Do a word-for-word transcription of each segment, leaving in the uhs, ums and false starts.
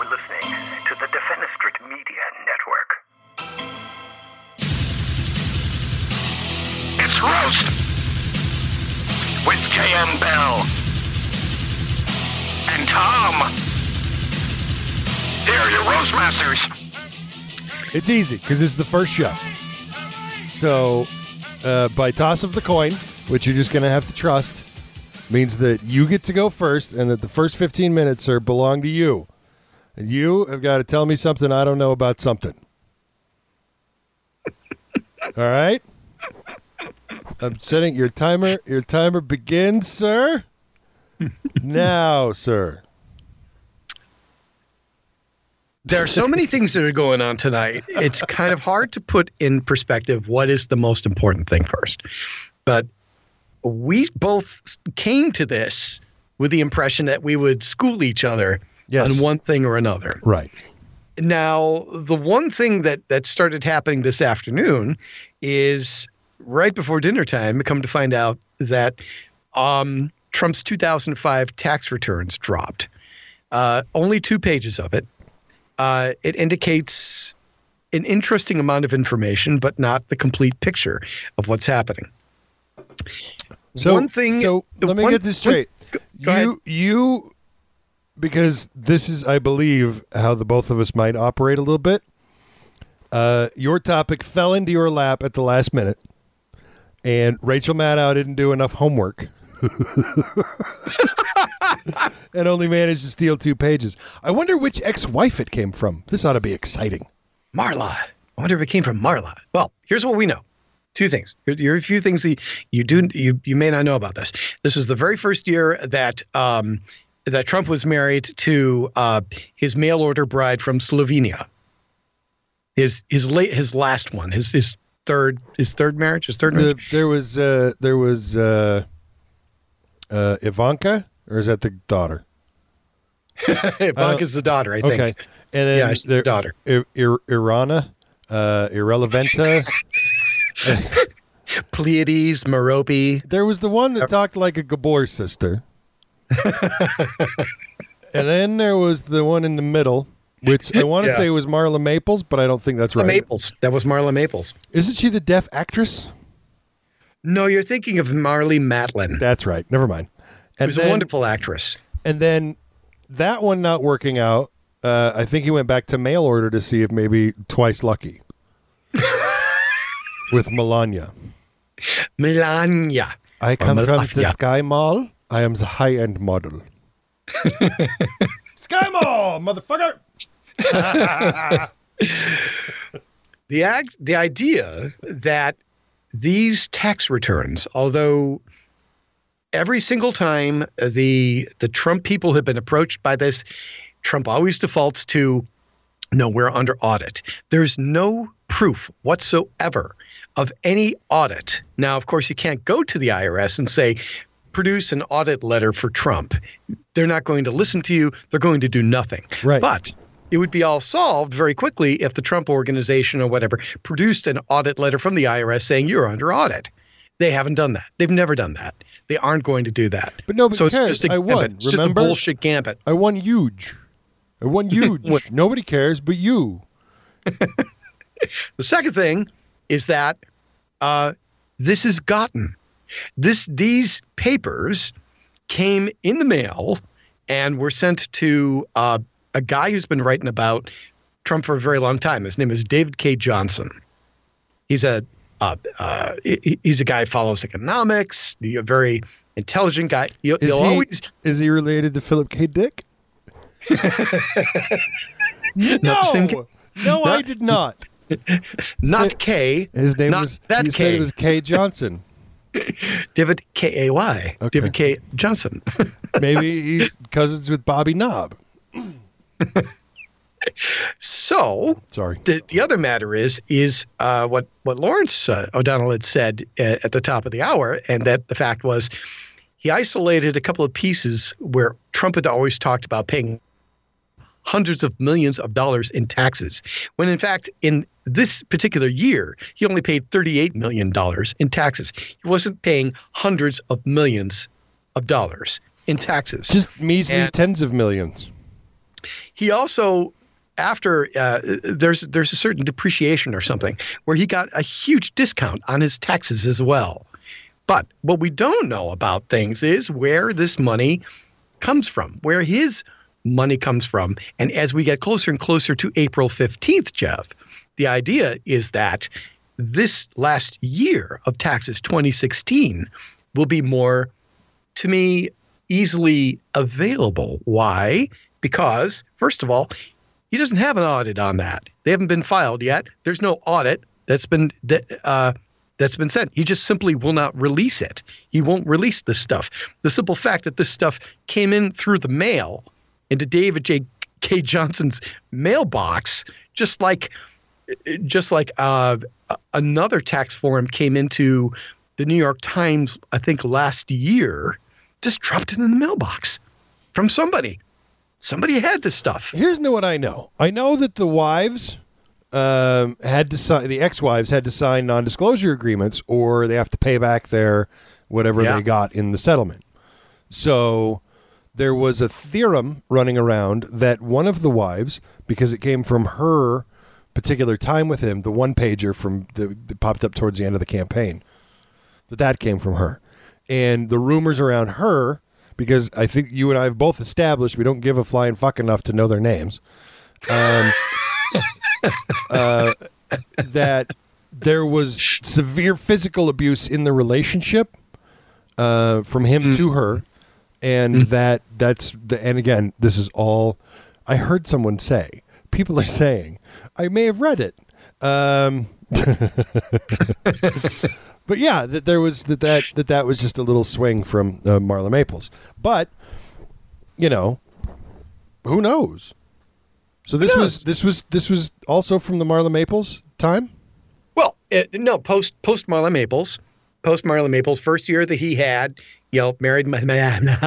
You're listening to the Defenestrate Media Network. It's Roast with K M Bell and Tom. Here are your Roast Masters. It's easy because it's the first show. So, uh, by toss of the coin, which you're just going to have to trust, means that you get to go first and that the first fifteen minutes are belong to you. And you have got to tell me something I don't know about something. All right? I'm setting your timer. Your timer begins, sir. Now, sir. There are so many things that are going on tonight. It's kind of hard to put in perspective what is the most important thing first. But we both came to this with the impression that we would school each other yes. on one thing or another. Right. Now, the one thing that, that started happening this afternoon is right before dinner time, we come to find out that um, Trump's two thousand five tax returns dropped. Uh, only two pages of it. Uh, it indicates an interesting amount of information, but not the complete picture of what's happening. So, one thing. So let me one, get this straight. One, go, go you, ahead. you, because this is, I believe, how the both of us might operate a little bit. Uh, your topic fell into your lap at the last minute, and Rachel Maddow didn't do enough homework. And only managed to steal two pages. I wonder which ex-wife it came from. This ought to be exciting. Marla. I wonder if it came from Marla. Well, here's what we know. Two things. Here, here are a few things that you do you you may not know about this. This is the very first year that um, that Trump was married to uh, his mail order bride from Slovenia. His his late his last one. His his third his third marriage. His third marriage. The, there was uh, there was uh, uh, Ivanka. Or is that the daughter? Ivanka's uh, the daughter, I think. Okay. And then yeah, she's the daughter. Ir- Ir- Irana, uh, Irrelevanta. Pleiades, Merope. There was the one that talked like a Gabor sister. And then there was the one in the middle, which I want to yeah. say was Marla Maples, but I don't think that's Marla right. Maples. That was Marla Maples. Isn't she the deaf actress? No, you're thinking of Marlee Matlin. That's right. Never mind. And she was then, a wonderful actress. And then that one not working out, uh, I think he went back to mail order to see if maybe Twice Lucky with Melania. Melania. I come from the Sky Mall. I am the high-end model. Sky Mall, motherfucker. the act, the idea that these tax returns, although every single time the the Trump people have been approached by this, Trump always defaults to, no, we're under audit. There's no proof whatsoever of any audit. Now, of course, you can't go to the I R S and say, produce an audit letter for Trump. They're not going to listen to you. They're going to do nothing. Right. But it would be all solved very quickly if the Trump organization or whatever produced an audit letter from the I R S saying you're under audit. They haven't done that. They've never done that. They aren't going to do that. But nobody so cares. It's just a I won. gambit. It's just a bullshit gambit. I won huge. I won huge. Nobody cares but you. The second thing is that uh, this is gotten. This These papers came in the mail and were sent to uh, a guy who's been writing about Trump for a very long time. His name is David K. Johnson. He's a Uh, uh, he's a guy who follows economics. A very intelligent guy. He'll, is, he'll he, always, is he related to Philip K. Dick? no, no, not, I did not. Not his, K. His name not was. That you K. said it was K. Johnson. David K A Y. Okay. David K. Johnson. Maybe he's cousins with Bobby Knob. So, sorry. The, the other matter is is uh, what what Lawrence uh, O'Donnell had said at, at the top of the hour, and that the fact was he isolated a couple of pieces where Trump had always talked about paying hundreds of millions of dollars in taxes, when in fact in this particular year he only paid thirty-eight million dollars in taxes. He wasn't paying hundreds of millions of dollars in taxes. Just measly and, tens of millions. He also, after uh, there's there's a certain depreciation or something where he got a huge discount on his taxes as well. But what we don't know about things is where this money comes from, where his money comes from. And as we get closer and closer to April fifteenth, Jeff, the idea is that this last year of taxes, twenty sixteen, will be more, to me, easily available. Why? Because, first of all, he doesn't have an audit on that. They haven't been filed yet. There's no audit that's been uh, that's been sent. He just simply will not release it. He won't release this stuff. The simple fact that this stuff came in through the mail into David J. K. Johnson's mailbox, just like just like uh, another tax form came into the New York Times, I think last year, just dropped it in the mailbox from somebody. Somebody had this stuff. Here's what I know. I know that the wives um, had to sign, the ex-wives had to sign non-disclosure agreements, or they have to pay back their whatever yeah. they got in the settlement. So there was a theorem running around that one of the wives, because it came from her particular time with him, the one pager from the that popped up towards the end of the campaign, that that came from her. And the rumors around her, because I think you and I have both established we don't give a flying fuck enough to know their names, um, uh, that there was severe physical abuse in the relationship uh, from him mm. to her, and mm. that that's the, and again, this is all I heard someone say. People are saying, I may have read it. Um, But yeah, that there was that that that that was just a little swing from uh, Marla Maples. But you know, who knows? So this was this was this was also from the Marla Maples time. Well, it, no, post post Marla Maples, post Marla Maples, first year that he had, you know, married Melania,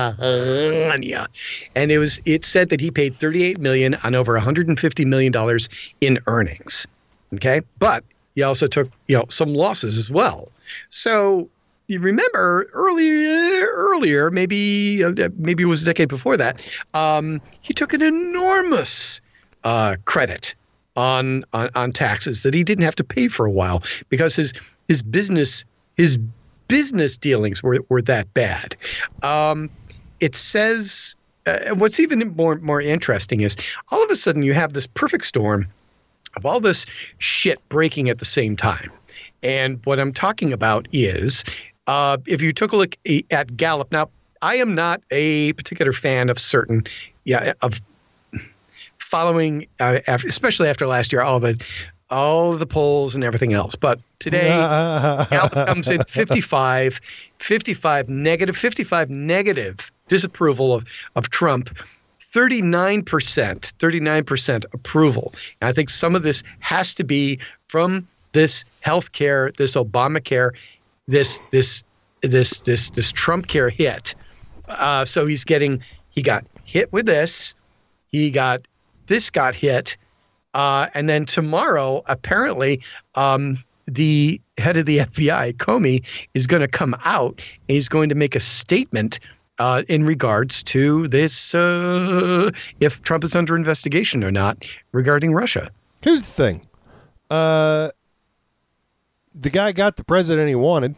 and it was it said that he paid thirty-eight million dollars on over one hundred fifty million dollars in earnings. Okay, but he also took, you know, some losses as well. So you remember earlier, earlier, maybe uh, maybe it was a decade before that, um, he took an enormous uh, credit on, on on taxes that he didn't have to pay for a while because his his business his business dealings were were that bad. Um, it says uh, what's even more more interesting is all of a sudden you have this perfect storm of all this shit breaking at the same time. And what I'm talking about is uh, if you took a look at Gallup. Now, I am not a particular fan of certain, yeah, of following, uh, after, especially after last year, all the all of the polls and everything else. But today, Gallup comes in fifty-five, fifty-five negative, fifty-five negative disapproval of, of Trump. thirty-nine percent, thirty-nine percent approval. And I think some of this has to be from this health care, this Obamacare, this this this this this Trump care hit. Uh, so he's getting he got hit with this, he got this got hit, uh, and then tomorrow apparently um, the head of the F B I, Comey, is going to come out and he's going to make a statement Uh, in regards to this, uh, if Trump is under investigation or not regarding Russia. Here's the thing. Uh, the guy got the president he wanted.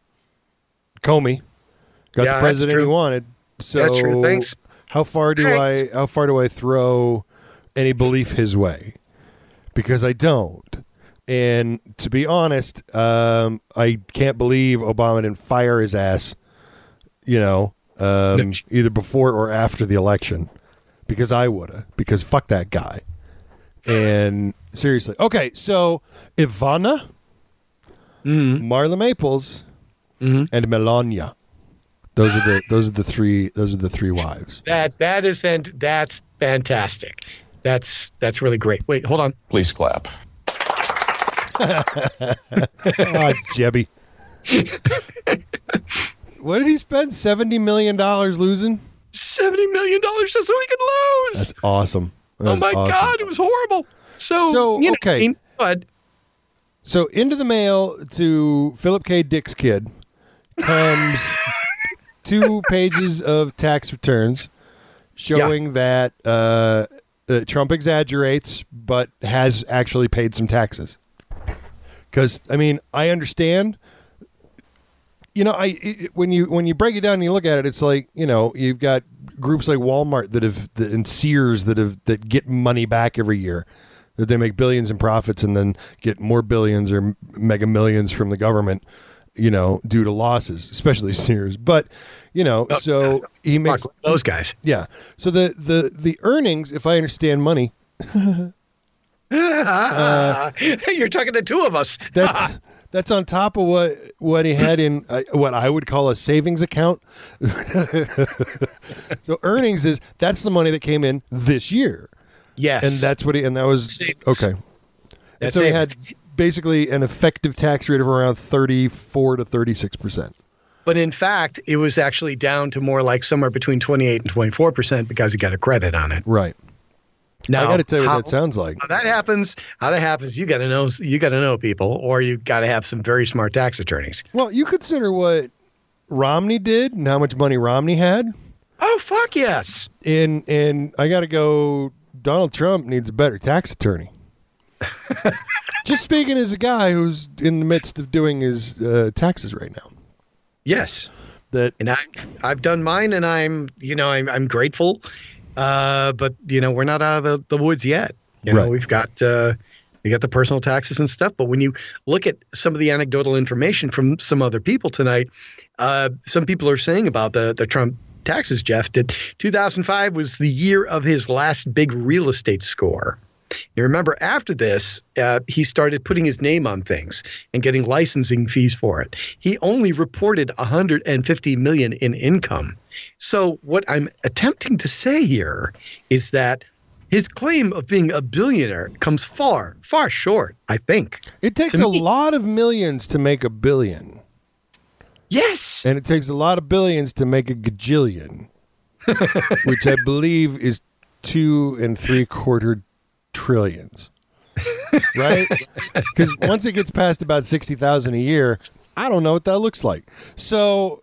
Comey got yeah, the president he wanted. So that's true. Thanks. How far do Thanks. I how far do I throw any belief his way? Because I don't. And to be honest, um, I can't believe Obama didn't fire his ass, you know, Um, either before or after the election, because I woulda, because fuck that guy. And seriously, okay, so Ivana, mm-hmm. Marla Maples, mm-hmm. and Melania. Those are the those are the three those are the three wives. That that is and that's fantastic. That's that's really great. Wait, hold on. Please clap. Oh, Jebby. What did he spend seventy million dollars losing? seventy million dollars just so he could lose. That's awesome. That oh, my awesome. God. It was horrible. So, so you know, okay. I mean, but, so into the mail to Philip K. Dick's kid comes two pages of tax returns showing that uh, uh, Trump exaggerates, but has actually paid some taxes. Because I mean, I understand. You know, I it, when you when you break it down and you look at it, it's like, you know, you've got groups like Walmart that have that, and Sears that have that get money back every year, that they make billions in profits and then get more billions or mega millions from the government, you know, due to losses, especially Sears. But you know, oh, so he makes Fuck those guys. Yeah. So the the the earnings, if I understand money, uh, you're talking to two of us. That's. That's on top of what, what he had in uh, what I would call a savings account. So earnings is that's the money that came in this year. Yes, and that's what he and that was savings. Okay. And so he had basically an effective tax rate of around thirty-four to thirty-six percent. But in fact, it was actually down to more like somewhere between twenty-eight and twenty-four percent because he got a credit on it. Right. Now, I got to tell you how, what that sounds like. How that happens, how that happens, you got to know, you got to know people, or you got to have some very smart tax attorneys. Well, you consider what Romney did and how much money Romney had. Oh, fuck yes. And and I got to go. Donald Trump needs a better tax attorney. Just speaking as a guy who's in the midst of doing his uh, taxes right now. Yes. That and I, I've done mine, and I'm, you know, I'm, I'm grateful. Uh, but you know, we're not out of the, the woods yet. You know, right. we've got uh, we got the personal taxes and stuff. But when you look at some of the anecdotal information from some other people tonight, uh, some people are saying about the the Trump taxes. Jeff, did two thousand five was the year of his last big real estate score. You remember, after this, uh, he started putting his name on things and getting licensing fees for it. He only reported one hundred fifty million dollars in income. So what I'm attempting to say here is that his claim of being a billionaire comes far, far short, I think. It takes a lot of millions to make a billion. Yes. And it takes a lot of billions to make a gajillion, which I believe is two and three quarter trillions. Right? Because once it gets past about sixty thousand a year, I don't know what that looks like. So,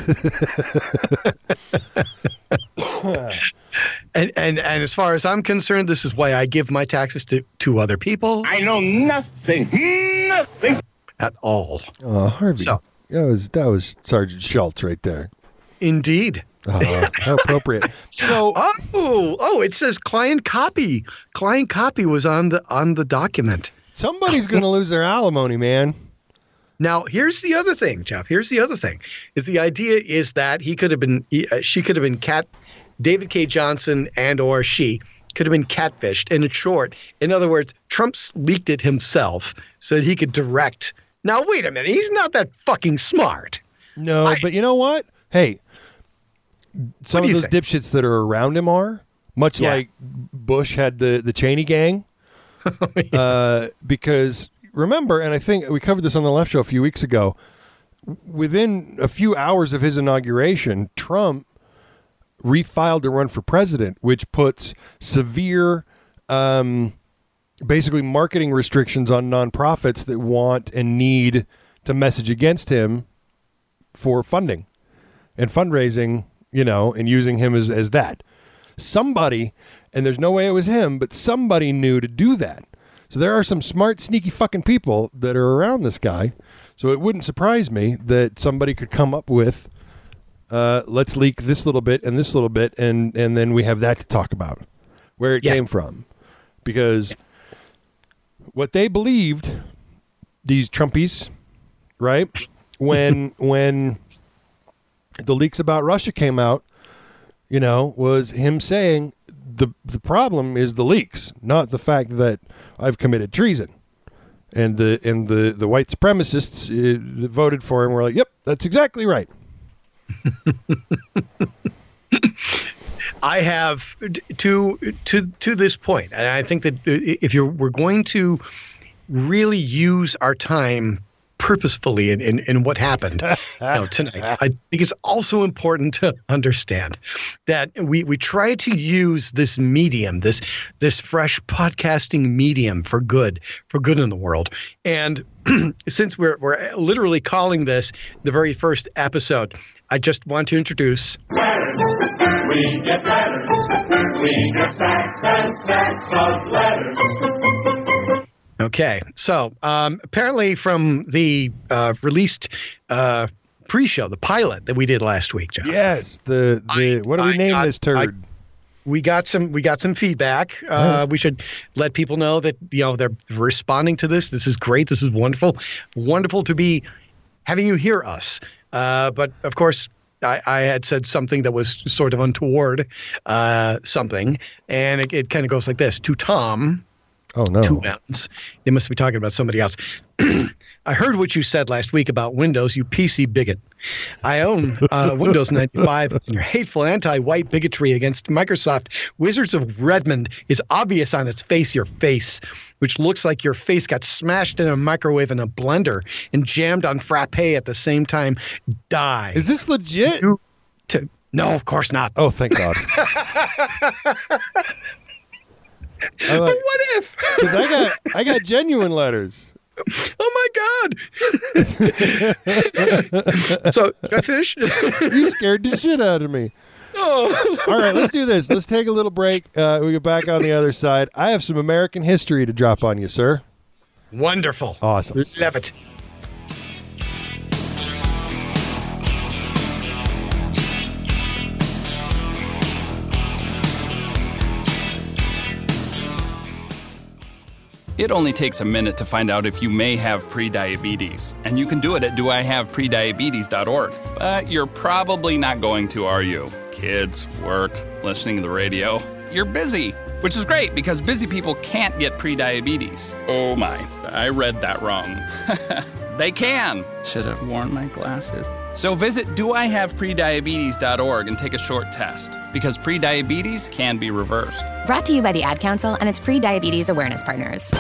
and, and and as far as I'm concerned, this is why I give my taxes to, to other people. I know nothing, nothing at all. Oh, Harvey, so, that was that was Sergeant Schultz right there. Indeed. Uh, how appropriate. So, oh, oh, it says client copy. Client copy was on the on the document. Somebody's going to lose their alimony, man. Now, here's the other thing, Jeff. Here's the other thing. Is the idea is that he could have been, he, uh, she could have been cat, David K. Johnson and or she could have been catfished. And in short, in other words, Trump's leaked it himself so that he could direct. Now, wait a minute. He's not that fucking smart. No, I, but you know what? Hey, some of those think? dipshits that are around him are, much yeah. like Bush had the, the Cheney gang. oh, yeah. uh, because remember, and I think we covered this on the Left Show a few weeks ago, within a few hours of his inauguration, Trump refiled to run for president, which puts severe, um, basically marketing restrictions on nonprofits that want and need to message against him for funding and fundraising, you know, and using him as, as that. Somebody, and there's no way it was him, but somebody knew to do that. So there are some smart, sneaky fucking people that are around this guy. So it wouldn't surprise me that somebody could come up with, uh, let's leak this little bit and this little bit, and, and then we have that to talk about, where it yes. came from. Because yes. what they believed, these Trumpies, right, when when the leaks about Russia came out, you know, was him saying the the problem is the leaks, not the fact that I've committed treason. And the and the, the white supremacists uh, that voted for him were like, yep, that's exactly right. I have to to to this point, and I think that if you're we're going to really use our time purposefully in, in, in what happened you know, tonight, I think it's also important to understand that we, we try to use this medium, this this fresh podcasting medium for good, for good in the world. And since we're we're literally calling this the very first episode, I just want to introduce. We We get letters. We get stacks and stacks of letters. Okay, so um, apparently from the uh, released uh, pre-show, the pilot that we did last week, John. Yes, the the I- what do we I name got- this turd? We got some. We got some feedback. Uh, we should let people know that you know they're responding to this. This is great. This is wonderful. Wonderful to be having you hear us. Uh, but of course, I, I had said something that was sort of untoward. Uh, something, and it, it kind of goes like this: to Tom. Oh no! Two M's. They must be talking about somebody else. I heard what you said last week about Windows, you P C bigot. I own uh, Windows ninety-five, and your hateful anti-white bigotry against Microsoft Wizards of Redmond is obvious on its face, your face, which looks like your face got smashed in a microwave in a blender and jammed on frappe at the same time. Die. Is this legit? You to, no, of course not. Oh, thank God. But what if? Because I got I got genuine letters. Oh my God! So, is that finished? You scared the shit out of me. Oh. All right, let's do this. Let's take a little break. Uh, we get back on the other side. I have some American history to drop on you, sir. Wonderful. Awesome. Love it. It only takes a minute to find out if you may have prediabetes, and you can do it at do I have prediabetes dot org. But you're probably not going to, are you? Kids, work, listening to the radio. You're busy, which is great because busy people can't get prediabetes. Oh my, I read that wrong. They can. Should have worn my glasses. So visit do I have prediabetes dot org and take a short test, because prediabetes can be reversed. Brought to you by the Ad Council and its pre-diabetes awareness partners.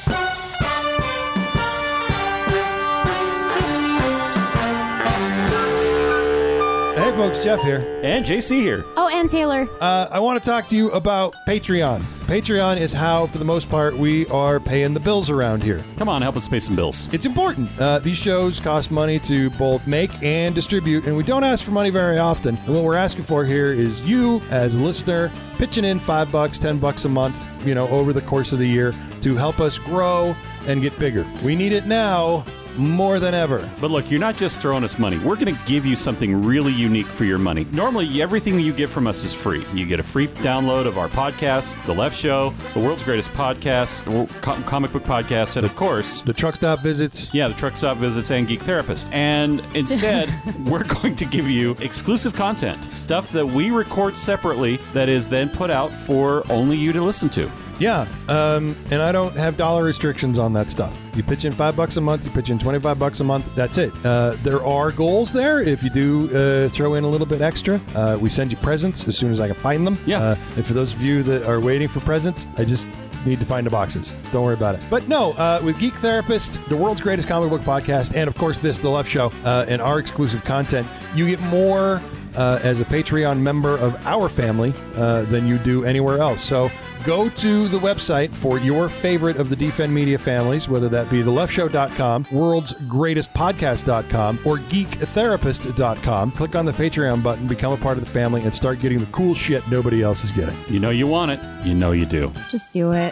Hey, folks, Jeff here. And J C here. Oh, and Taylor. Uh, I want to talk to you about Patreon. Patreon is how, for the most part, we are paying the bills around here. Come on, help us pay some bills. It's important. Uh, these shows cost money to both make and distribute, and we don't ask for money very often. And what we're asking for here is you, as a listener, pitching in five bucks, ten bucks a month, you know, over the course of the year to help us grow and get bigger. We need it now more than ever. But look, you're not just throwing us money. We're going to give you something really unique for your money. Normally, everything you get from us is free. You get a free download of our podcast, The Left Show, the world's greatest podcast, co- comic book podcast, and of course, The truck stop visits. yeah, the truck stop visits and Geek Therapist. And instead, we're going to give you exclusive content, stuff that we record separately that is then put out for only you to listen to. Yeah, um, and I don't have dollar restrictions on that stuff. You pitch in five bucks a month, you pitch in twenty-five bucks a month, that's it. Uh, there are goals there. If you do uh, throw in a little bit extra, uh, we send you presents as soon as I can find them. Yeah. Uh, and for those of you that are waiting for presents, I just need to find the boxes. Don't worry about it. But no, uh, with Geek Therapist, the world's greatest comic book podcast, and of course this, The Left Show, uh, and our exclusive content, you get more uh, as a Patreon member of our family uh, than you do anywhere else. So go to the website for your favorite of the Defend Media families, whether that be the left show dot com, world's greatest podcast dot com, or geek therapist dot com. Click on the Patreon button, become a part of the family, and start getting the cool shit nobody else is getting. You know you want it. You know you do. Just do it.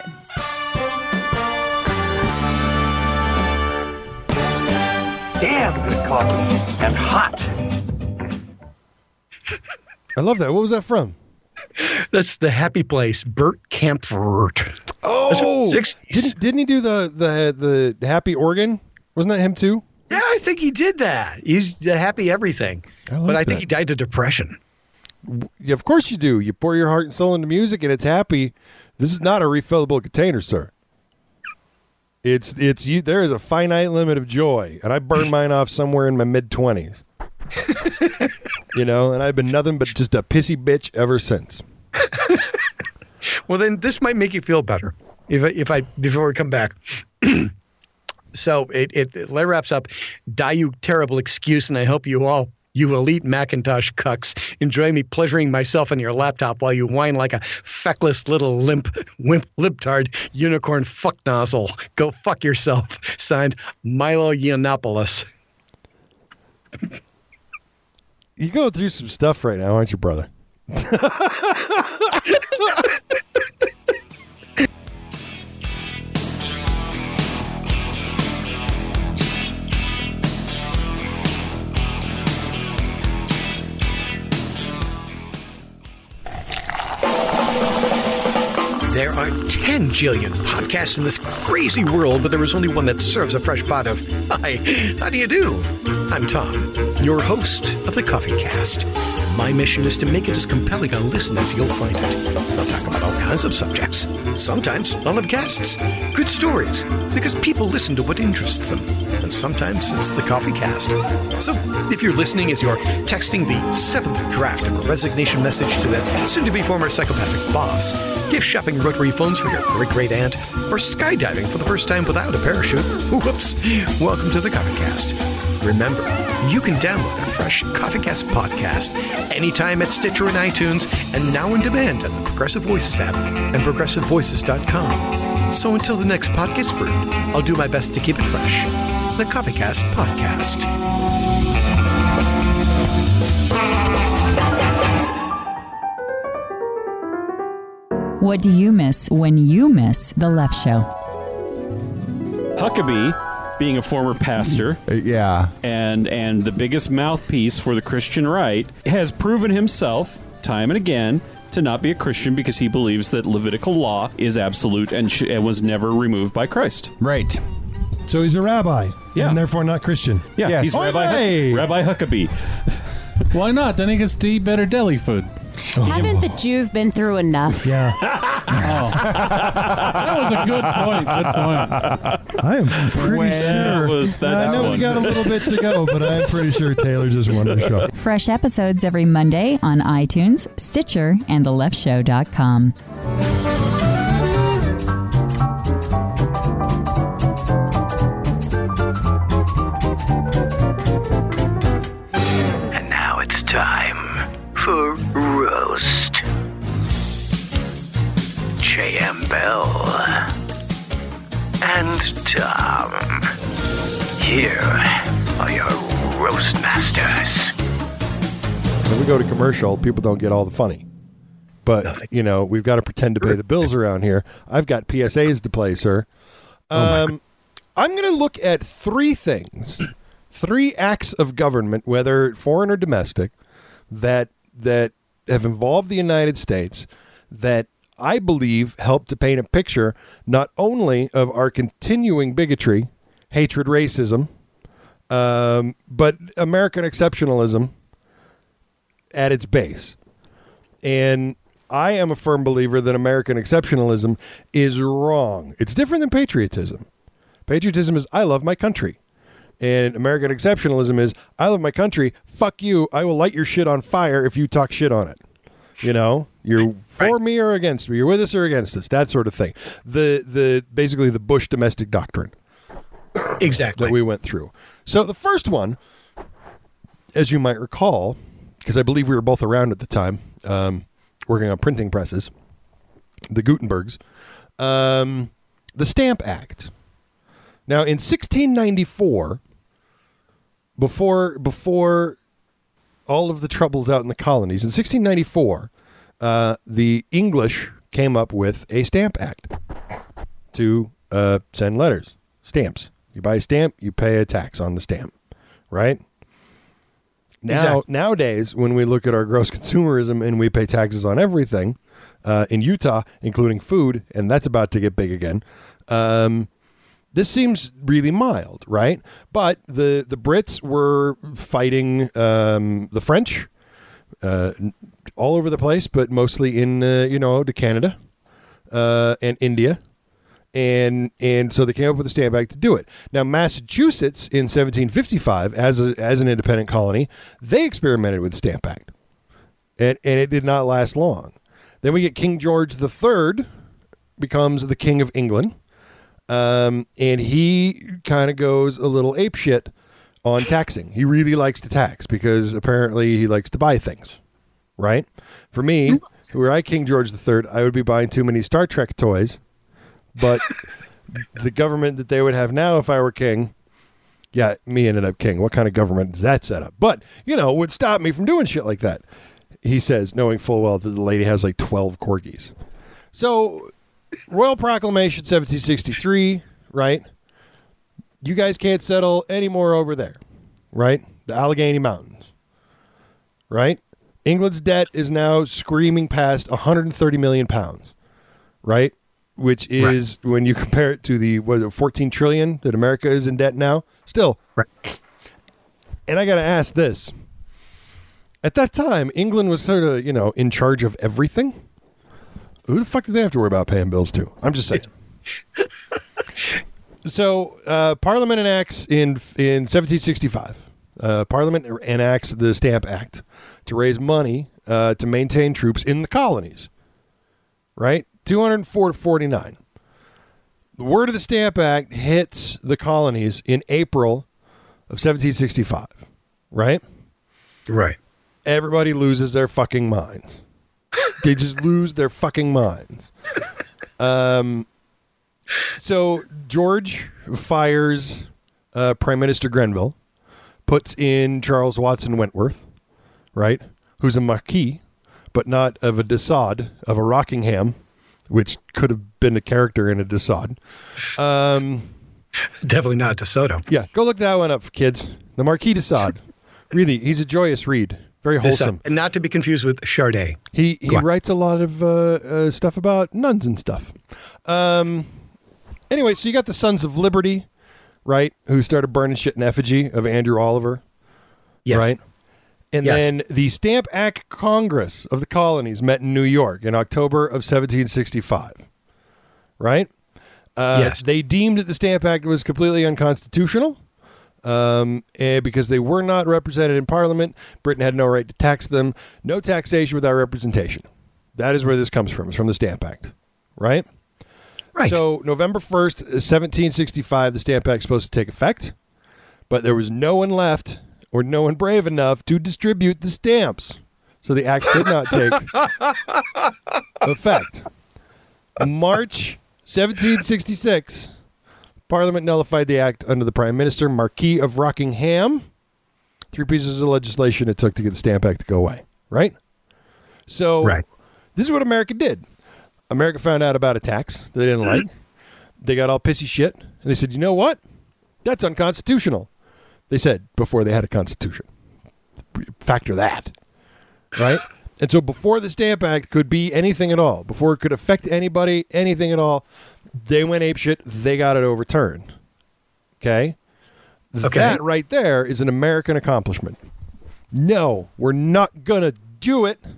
Damn good coffee and hot. I love that. What was that from? That's the happy place, Bert Kaempfert. Oh, That's from the sixties. didn't, didn't he do the, the, the happy organ? Wasn't that him too? Yeah, I think he did that. He's the happy everything. I like but I think that. he died of depression. Yeah, of course you do. You pour your heart and soul into music and it's happy. This is not a refillable container, sir. It's it's you. There is a finite limit of joy, and I burned mine off somewhere in my mid twenties. You know, and I've been nothing but just a pissy bitch ever since. Well, then this might make you feel better if I, if I before we come back. So it, it it wraps up. Die, you terrible excuse, and I hope you all, you elite Macintosh cucks, enjoy me pleasuring myself on your laptop while you whine like a feckless little limp, wimp, libtard unicorn fuck nozzle. Go fuck yourself. Signed, Milo Yiannopoulos. You go through some stuff right now, aren't you, brother? There are ten jillion podcasts in this crazy world, but there is only one that serves a fresh pot of, hi, how do you do? I'm Tom, your host of the Coffee Cast. My mission is to make it as compelling a listen as you'll find it. I'll talk about all kinds of subjects. Sometimes I'll have guests. Good stories, because people listen to what interests them. And sometimes it's the Coffee Cast. So if you're listening as you're texting the seventh draft of a resignation message to that soon-to-be former psychopathic boss, gift shopping rotary phones for your great-great-aunt, or skydiving for the first time without a parachute, whoops, welcome to the Coffee Cast. Remember, you can download a fresh Coffee Cast podcast anytime at Stitcher and iTunes, and now on demand on the Progressive Voices app and progressive voices dot com. So until the next pod gets brewed, I'll do my best to keep it fresh. The Coffee Cast Podcast. What do you miss when you miss The Left Show? Huckabee, being a former pastor, Yeah. and and the biggest mouthpiece for the Christian right, has proven himself time and again to not be a Christian because he believes that Levitical law is absolute and, sh- and was never removed by Christ. Right. So he's a rabbi, Yeah. and therefore not Christian. Yeah, Yes. he's Rabbi, Hey! Huck- Rabbi Huckabee. Why not? Then he gets to eat better deli food. Haven't the Jews been through enough? Yeah. That was a good point. Good point. I am pretty Well, sure. That was- I that's know we one. got a little bit to go, but I'm pretty sure Taylor just won the show. Fresh episodes every Monday on iTunes, Stitcher, and the left show dot com. And now it's time for Roast. J M. Bell and Tom. Here are your Roast Masters. When we go to commercial, people don't get all the funny. But, Nothing. you know, we've got to pretend to pay the bills around here. I've got P S As to play, sir. Um, I'm going to look at three things, three acts of government, whether foreign or domestic, that that have involved the United States that I believe help to paint a picture not only of our continuing bigotry, hatred, racism, um, but American exceptionalism at its base. And I am a firm believer that American exceptionalism is wrong. It's different than patriotism. Patriotism is, I love my country. And American exceptionalism is, I love my country. Fuck you. I will light your shit on fire if you talk shit on it. You know, you're for me or against me. You're with us or against us. That sort of thing. The the basically the Bush domestic doctrine Exactly. that we went through. So the first one, as you might recall, because I believe we were both around at the time, um, working on printing presses, the Gutenbergs, um, the Stamp Act. Now, in sixteen ninety-four, before before all of the troubles out in the colonies, in sixteen ninety-four, uh, the English came up with a Stamp Act to uh, send letters, stamps. You buy a stamp, you pay a tax on the stamp, right? Now, Exactly. nowadays, when we look at our gross consumerism and we pay taxes on everything, uh, in Utah, including food, and that's about to get big again, um, this seems really mild, right? But the, the Brits were fighting um, the French uh, all over the place, but mostly in, uh, you know, to Canada uh, and India. And and so they came up with the Stamp Act to do it. Now, Massachusetts in seventeen fifty-five, as a, as an independent colony, they experimented with the Stamp Act. And, and it did not last long. Then we get King George the Third, becomes the King of England. Um, and he kind of goes a little apeshit on taxing. He really likes to tax because apparently he likes to buy things, right? For me, were I King George the Third, I would be buying too many Star Trek toys. But the government that they would have now if I were king, yeah, me ended up king. What kind of government does that set up? But, you know, would stop me from doing shit like that. he says, knowing full well that the lady has like twelve corgis. So, Royal Proclamation seventeen sixty-three, right? You guys can't settle anymore over there, right? The Allegheny Mountains, right? England's debt is now screaming past one hundred thirty million pounds, right? Which is, right. when you compare it to the, what is it, fourteen trillion that America is in debt now, still. Right. And I got to ask this. At that time, England was sort of, you know, in charge of everything. Who the fuck did they have to worry about paying bills to? I'm just saying. So, uh, Parliament enacts in in seventeen sixty-five. Uh, Parliament enacts the Stamp Act to raise money uh, to maintain troops in the colonies. Right? two hundred four to forty-nine. The word of the Stamp Act hits the colonies in April of seventeen sixty-five. Right? Right. Everybody loses their fucking minds. They just lose their fucking minds. Um, so George fires uh, Prime Minister Grenville, puts in Charles Watson Wentworth, right, who's a Marquis, but not of a Desaad, of a Rockingham, which could have been a character in a Desaad. Um, Definitely not DeSoto. Yeah, go look that one up, kids. The Marquis de Sade. Really, he's a joyous read. Very wholesome. And not to be confused with Chardet. He he writes a lot of uh, uh, stuff about nuns and stuff. Um, anyway, so you got the Sons of Liberty, right, who started burning shit in effigy of Andrew Oliver. Yes. Right? And yes. then the Stamp Act Congress of the Colonies met in New York in October of seventeen sixty-five. Right? Uh, yes. They deemed that the Stamp Act was completely unconstitutional. Um, and because they were not represented in Parliament, Britain had no right to tax them. No taxation without representation. That is where this comes from. It's from the Stamp Act, right? Right. So November first, seventeen sixty-five, the Stamp Act is supposed to take effect, but there was no one left or no one brave enough to distribute the stamps. So the act could not take effect. March seventeen sixty-six, Parliament nullified the act under the Prime Minister, Marquis of Rockingham. Three pieces of legislation it took to get the Stamp Act to go away, right? So right. This is what America did. America found out about a tax that they didn't like. They got all pissy shit, and they said, you know what? That's unconstitutional. They said before they had a constitution. Factor that, right? And so before the Stamp Act could be anything at all, before it could affect anybody, anything at all, they went apeshit. They got it overturned. Okay? Okay. That right there is an American accomplishment. No, we're not going to do it.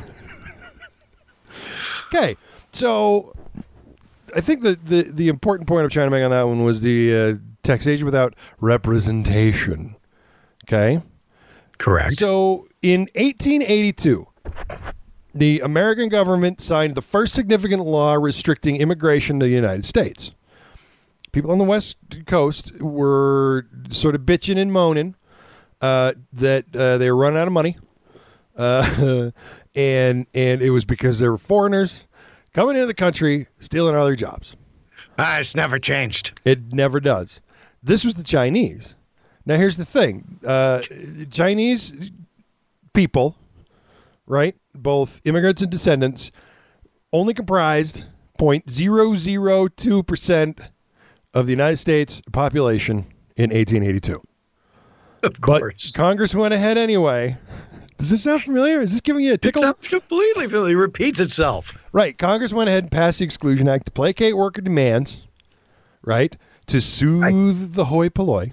Okay. So I think the, the, the important point I'm trying to make on that one was the uh, taxation without representation. Okay? Correct. So in eighteen eighty-two, the American government signed the first significant law restricting immigration to the United States. People on the West Coast were sort of bitching and moaning uh, that uh, they were running out of money. Uh, and and it was because there were foreigners coming into the country, stealing all their jobs. Ah, it's never changed. It never does. This was the Chinese. Now, here's the thing. Uh, Chinese people, right, both immigrants and descendants, only comprised zero point zero zero two percent of the United States population in eighteen eighty-two. Of course. But Congress went ahead anyway. Does this sound familiar? Is this giving you a tickle? It sounds completely familiar. It repeats itself. Right. Congress went ahead and passed the Exclusion Act to placate worker demands, right, to soothe I- the hoi polloi.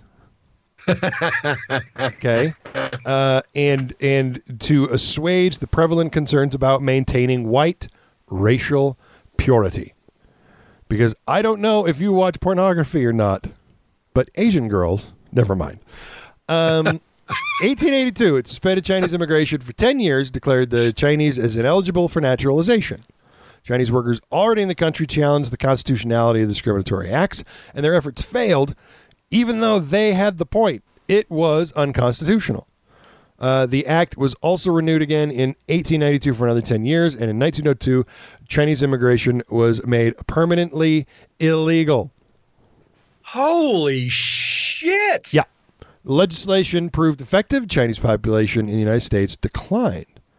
Okay, uh, and and to assuage the prevalent concerns about maintaining white racial purity, because I don't know if you watch pornography or not, but Asian girls, never mind. Um, eighteen eighty-two, it suspended Chinese immigration for ten years, declared the Chinese as ineligible for naturalization. Chinese workers already in the country challenged the constitutionality of the discriminatory acts, and their efforts failed. Even though they had the point, it was unconstitutional. Uh, the act was also renewed again in eighteen ninety-two for another ten years, and in nineteen oh two, Chinese immigration was made permanently illegal. Holy shit! Yeah. The legislation proved effective. Chinese population in the United States declined.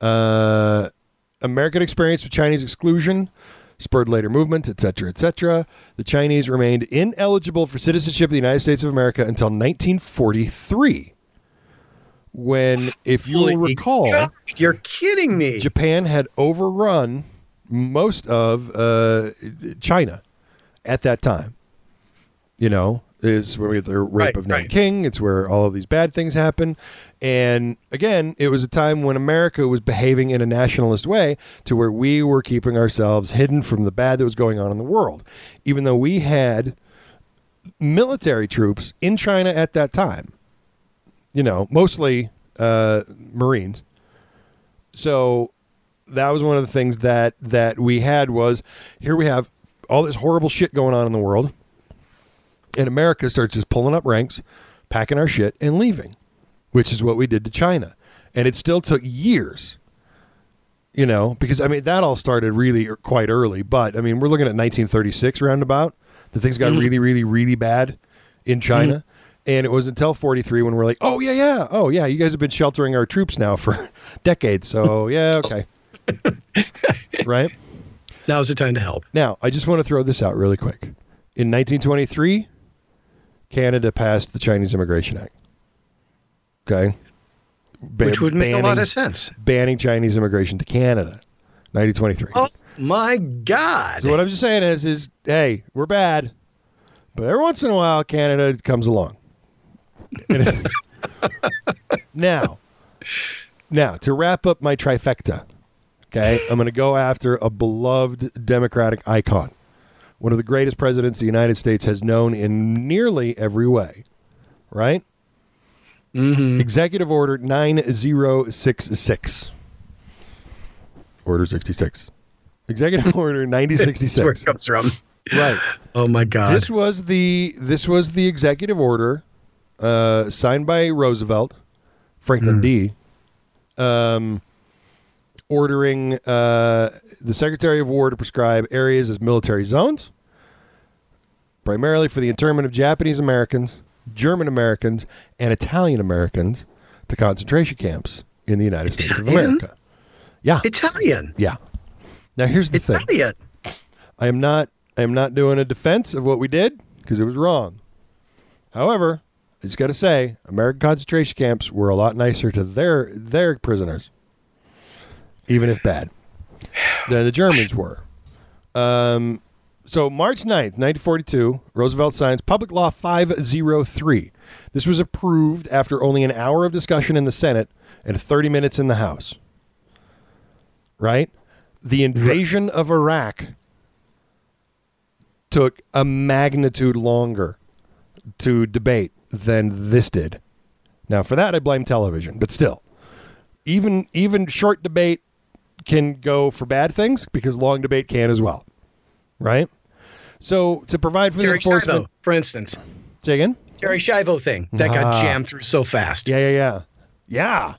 Uh, American experience with Chinese exclusion spurred later movements, et cetera, et cetera. The Chinese remained ineligible for citizenship of the United States of America until nineteen forty-three, when, if you will recall, God, you're kidding me. Japan had overrun most of uh, China at that time. You know, is where we get the rape Right, of right. Nanking. It's where all of these bad things happen. And again, it was a time when America was behaving in a nationalist way to where we were keeping ourselves hidden from the bad that was going on in the world. Even though we had military troops in China at that time, you know, mostly uh, Marines. So that was one of the things that, that we had was, here we have all this horrible shit going on in the world. And America starts just pulling up ranks, packing our shit, and leaving, which is what we did to China. And it still took years, you know, because, I mean, that all started really quite early. But, I mean, we're looking at nineteen thirty-six roundabout. The things got mm-hmm. really, really, really bad in China. Mm-hmm. And it was until forty-three when we're like, oh, yeah, yeah. Oh, yeah, you guys have been sheltering our troops now for decades. So, yeah, okay. Right? Now's the time to help. Now, I just want to throw this out really quick. In nineteen twenty-three, Canada passed the Chinese Immigration Act. Okay? Ban- Which would make banning, a lot of sense. Banning Chinese immigration to Canada. nineteen twenty-three. Oh, my God. So what I'm just saying is, is, hey, we're bad. But every once in a while, Canada comes along. now, now, to wrap up my trifecta, okay, I'm going to go after a beloved Democratic icon. One of the greatest presidents the United States has known in nearly every way, right? Mm-hmm. Executive Order nine zero six six. Order sixty-six. Executive Order ninety sixty-six. That's where it comes from. Right. Oh, my God. This was the this was the executive order uh, signed by Roosevelt, Franklin mm. D. Um, ordering uh, the Secretary of War to prescribe areas as military zones, primarily for the internment of Japanese Americans, German Americans, and Italian Americans to concentration camps in the United States of America. Yeah. Italian. Yeah. Now, here's the Italian. thing. I am not I am not doing a defense of what we did because it was wrong. However, I just got to say, American concentration camps were a lot nicer to their their prisoners, even if bad, than the Germans were. Um, so March ninth, nineteen forty-two, Roosevelt signs Public Law five oh three. This was approved after only an hour of discussion in the Senate and thirty minutes in the House. Right? The invasion of Iraq took a magnitude longer to debate than this did. Now, for that, I blame television, but still, even even short debate can go for bad things because long debate can as well, right? So to provide for Terry the enforcement, Schiavo, for instance, say again, Terry Schiavo thing that ah. got jammed through so fast. Yeah, yeah, yeah, yeah.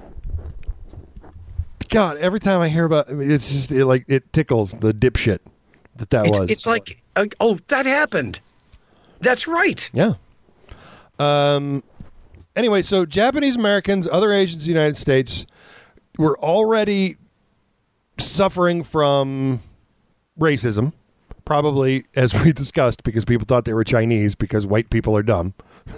God, every time I hear about it, it's just it, like it tickles the dipshit that that it's, was. It's like, uh, oh, that happened. That's right. Yeah. Um. Anyway, so Japanese Americans, other Asians in the United States were already suffering from racism, probably, as we discussed, because people thought they were Chinese because white people are dumb.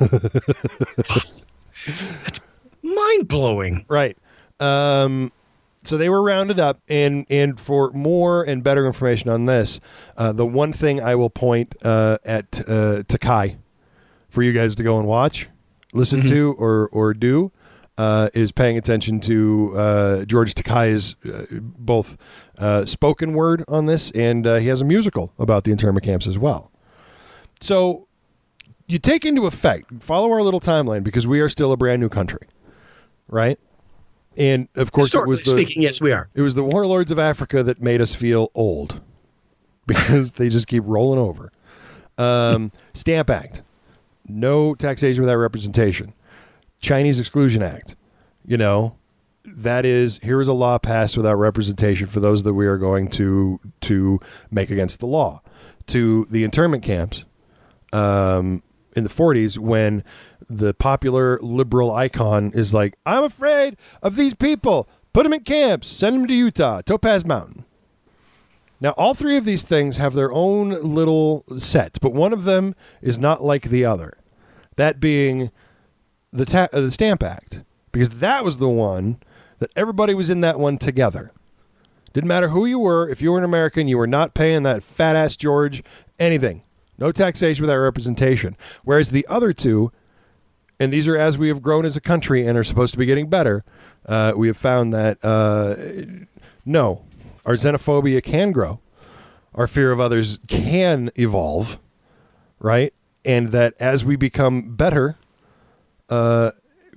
That's mind-blowing. Right. Um, so they were rounded up, and, and for more and better information on this, uh, the one thing I will point uh, at uh, Takai for you guys to go and watch, listen mm-hmm. to, or or do, uh, is paying attention to uh, George Takei's uh, both uh, spoken word on this, and uh, he has a musical about the internment camps as well. So you take into effect, follow our little timeline, because we are still a brand new country, right? And of course, it was the speaking, yes, we are. It was the warlords of Africa that made us feel old because they just keep rolling over. Um, Stamp Act. No taxation without representation. Chinese Exclusion Act. You know, that is, here is a law passed without representation for those that we are going to to make against the law. To the internment camps um, in the forties, when the popular liberal icon is like, I'm afraid of these people Put them in camps. Send them to Utah, Topaz Mountain. Now, all three of these things have their own little sets, but one of them is not like the other. That being the, ta- uh, the Stamp Act, because that was the one that everybody was in that one together. Didn't matter who you were. If you were an American, you were not paying that fat-ass George anything. No taxation without representation. Whereas the other two, and these are as we have grown as a country and are supposed to be getting better, uh, we have found that, uh, no, our xenophobia can grow. Our fear of others can evolve, right? And that as we become better uh,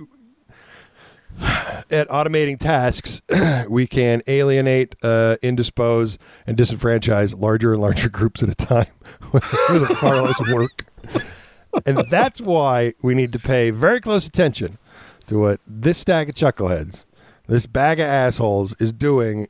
at automating tasks, we can alienate, uh, indispose, and disenfranchise larger and larger groups at a time with far less work. And that's why we need to pay very close attention to what this stack of chuckleheads, this bag of assholes, is doing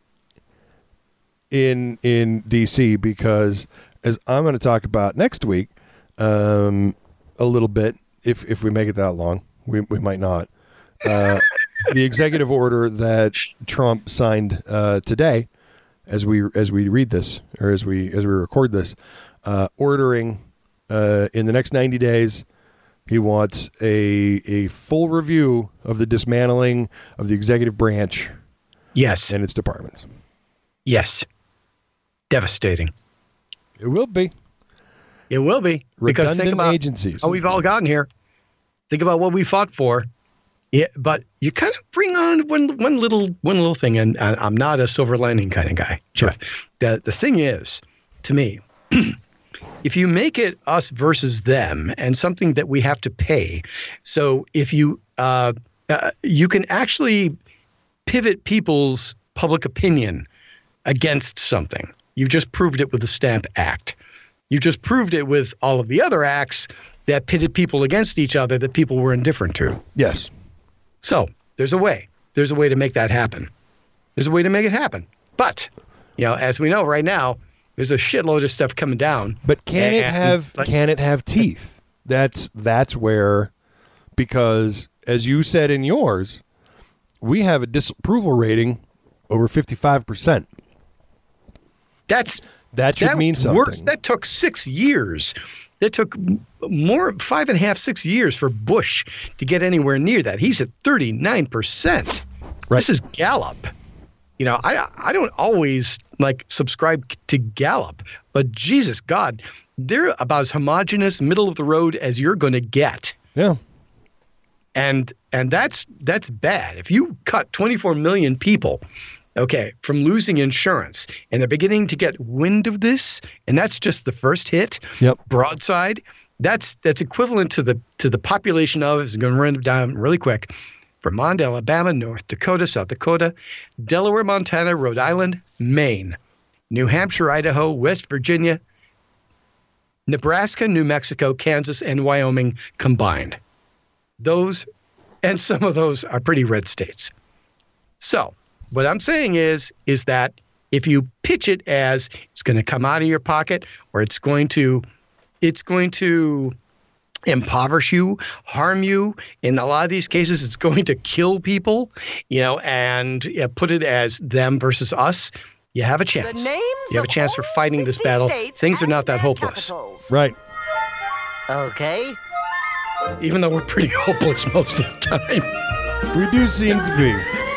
in in D C, because as I'm going to talk about next week, um, a little bit, if if we make it that long, we we might not. Uh, the executive order that Trump signed uh, today, as we as we read this or as we as we record this, uh, ordering uh, in the next ninety days, he wants a a full review of the dismantling of the executive branch. Yes, and its departments. Yes. Devastating. It will be. It will be. Because Redundant think about agencies. how we've all gotten here. Think about what we fought for. Yeah, but you kind of bring on one one little one little thing, and uh, I'm not a silver lining kind of guy. Sure. But the the thing is, to me, if you make it us versus them and something that we have to pay, so if you uh, uh, you can actually pivot people's public opinion against something. You've just proved it with the Stamp Act. You just proved it with all of the other acts that pitted people against each other that people were indifferent to. Yes. So there's a way. There's a way to make that happen. There's a way to make it happen. But, you know, as we know right now, there's a shitload of stuff coming down. But can it And- have but- can it have teeth? That's that's where, because as you said in yours, we have a disapproval rating over fifty-five percent. That's That should that mean was something. worse. That took six years. That took more, five and a half, six years for Bush to get anywhere near that. He's at thirty-nine percent. Right. This is Gallup. You know, I I don't always like subscribe to Gallup, but Jesus God, they're about as homogenous, middle of the road as you're going to get. Yeah. And and that's that's bad. If you cut twenty-four million people, okay, from losing insurance, and they're beginning to get wind of this, and that's just the first hit, Yep. broadside, that's that's equivalent to the to the population of, it's going to run down really quick, Vermont, Alabama, North Dakota, South Dakota, Delaware, Montana, Rhode Island, Maine, New Hampshire, Idaho, West Virginia, Nebraska, New Mexico, Kansas, and Wyoming combined. Those, and some of those are pretty red states. So what I'm saying is, is that if you pitch it as it's going to come out of your pocket, or it's going to, it's going to impoverish you, harm you. In a lot of these cases, it's going to kill people, you know, and yeah, put it as them versus us. You have a chance. The names You have a of chance for all fighting this fifty battle. states Things are and not that their hopeless, capitals. Right. Okay. even though we're pretty hopeless most of the time. We do seem to be.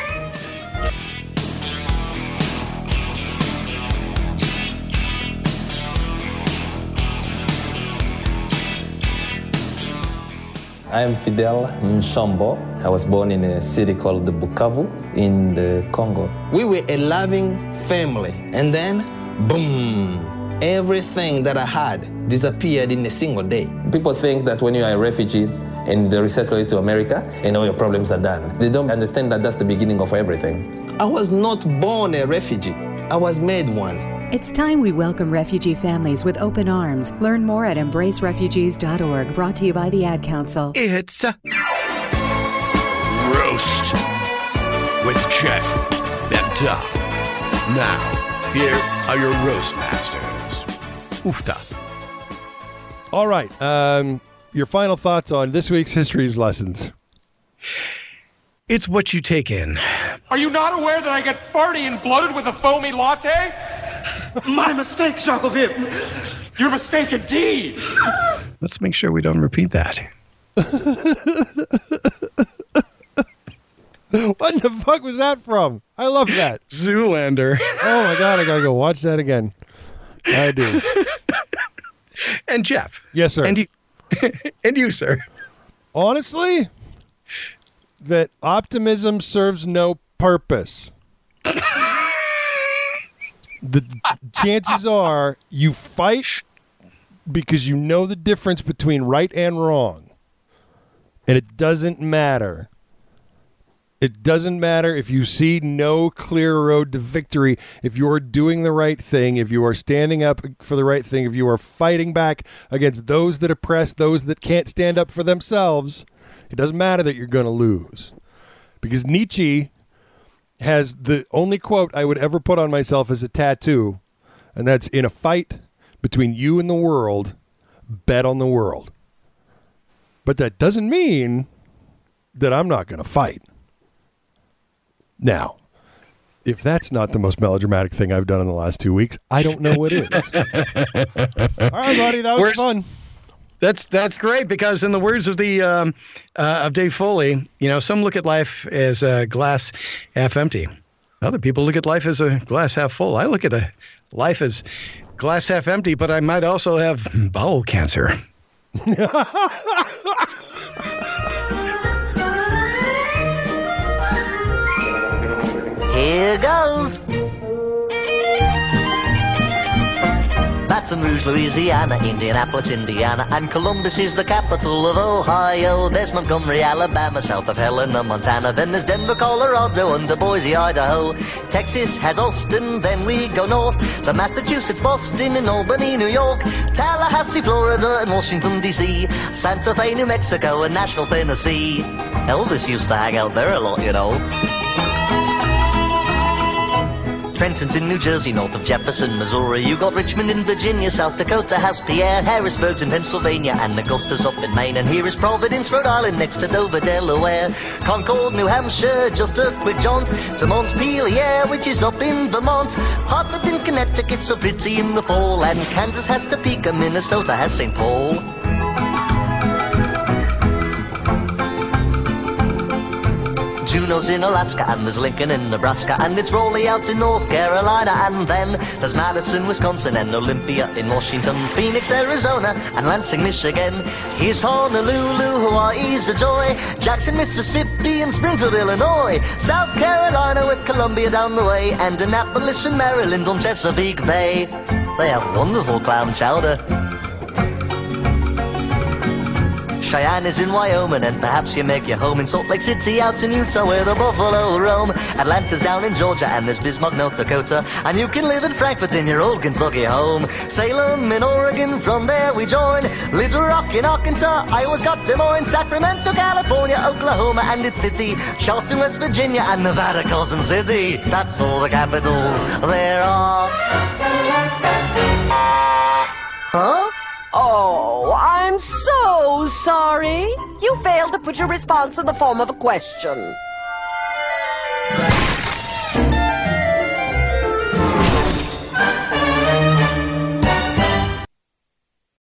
I am Fidel Nshombo. I was born in a city called Bukavu in the Congo. We were a loving family, and then, boom, everything that I had disappeared in a single day. People think that when you are a refugee and they resettle you to America, and all your problems are done. They don't understand that that's the beginning of everything. I was not born a refugee. I was made one. It's time we welcome refugee families with open arms. Learn more at embrace refugees dot org, brought to you by the Ad Council. It's a roast with Chef Bepta. Now, here are your roast masters. Oofta. All right. Um, your final thoughts on this week's History's lessons. It's what you take in. Are you not aware that I get farty and bloated with a foamy latte? My mistake, Shackleville. Your mistake indeed. Let's make sure we don't repeat that. What in the fuck was that from? I love that. Zoolander. Oh my God, I gotta go watch that again. I do. And Jeff. Yes, sir. And you, and you, sir. Honestly, that optimism serves no purpose. The chances are you fight because you know the difference between right and wrong. And it doesn't matter. It doesn't matter if you see no clear road to victory, if you are doing the right thing, if you are standing up for the right thing, if you are fighting back against those that oppress, those that can't stand up for themselves, it doesn't matter that you're going to lose. Because Nietzsche has the only quote I would ever put on myself as a tattoo, and that's, in a fight between you and the world, bet on the world. But that doesn't mean that I'm not going to fight. Now, if that's not the most melodramatic thing I've done in the last two weeks, I don't know what is. All right, buddy, that was Where's, fun. That's that's great, because in the words of the um, uh, of Dave Foley, you know, some look at life as a glass half empty. Other people look at life as a glass half full. I look at a life as glass half empty, but I might also have bowel cancer. Here goes. Baton Rouge, Louisiana, Indianapolis, Indiana, and Columbus is the capital of Ohio. There's Montgomery, Alabama, south of Helena, Montana. Then there's Denver, Colorado, under Boise, Idaho. Texas has Austin, then we go north to Massachusetts, Boston, and Albany, New York. Tallahassee, Florida, and Washington, D C Santa Fe, New Mexico, and Nashville, Tennessee. Elvis used to hang out there a lot, you know. Trenton's in New Jersey, north of Jefferson, Missouri. You got Richmond in Virginia, South Dakota has Pierre. Harrisburg's in Pennsylvania, and Augusta's up in Maine. And here is Providence, Rhode Island, next to Dover, Delaware. Concord, New Hampshire, just a quick jaunt to Montpelier, which is up in Vermont. Hartford's in Connecticut, so pretty in the fall. And Kansas has Topeka, Minnesota has Saint Paul. Juneau's in Alaska, and there's Lincoln in Nebraska, and it's Raleigh out in North Carolina. And then there's Madison, Wisconsin, and Olympia in Washington, Phoenix, Arizona, and Lansing, Michigan. Here's Honolulu, Hawaii's a joy, Jackson, Mississippi, and Springfield, Illinois. South Carolina with Columbia down the way, and Annapolis in Maryland on Chesapeake Bay. They have wonderful clam chowder. Cheyenne is in Wyoming, and perhaps you make your home in Salt Lake City out in Utah where the buffalo roam. Atlanta's down in Georgia, and there's Bismarck, North Dakota, and you can live in Frankfurt in your old Kentucky home. Salem in Oregon, from there we join. Little Rock in Arkansas, Iowa's got Des Moines. Sacramento, California, Oklahoma and its city, Charleston, West Virginia, and Nevada, Carson City. That's all the capitals there are. Huh? Oh, I'm so sorry. You failed to put your response in the form of a question.